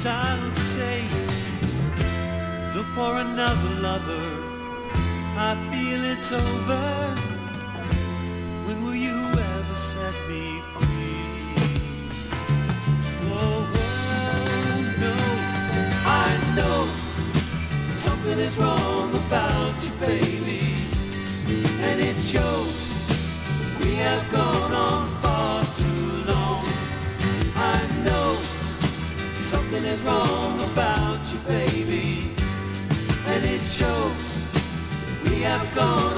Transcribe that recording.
I'll say, look for another lover. I feel it's over. When will you ever set me free? Oh, no, I know something is wrong about you, baby, and it shows. We have gone on far too long. I know something is wrong about you, baby, and it shows. We have gone